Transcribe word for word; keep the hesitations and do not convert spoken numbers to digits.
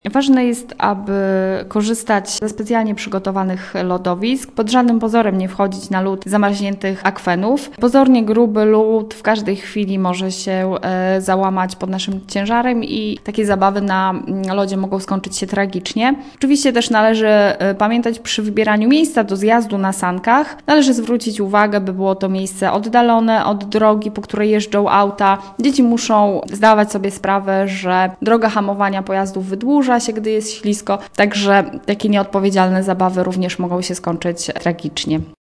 Ważne jest, aby korzystać ze specjalnie przygotowanych lodowisk, pod żadnym pozorem nie wchodzić na lód zamarzniętych akwenów. Pozornie gruby lód w każdej chwili może się e, załamać pod naszym ciężarem i takie zabawy na lodzie mogą skończyć się tragicznie. Oczywiście też należy e, pamiętać przy wybieraniu miejsca do zjazdu na sankach. Należy zwrócić uwagę, by było to miejsce oddalone od drogi, po której jeżdżą auta. Dzieci muszą zdawać sobie sprawę, że droga hamowania pojazdów wydłuża się, gdy jest ślisko, także takie nieodpowiedzialne zabawy również mogą się skończyć tragicznie.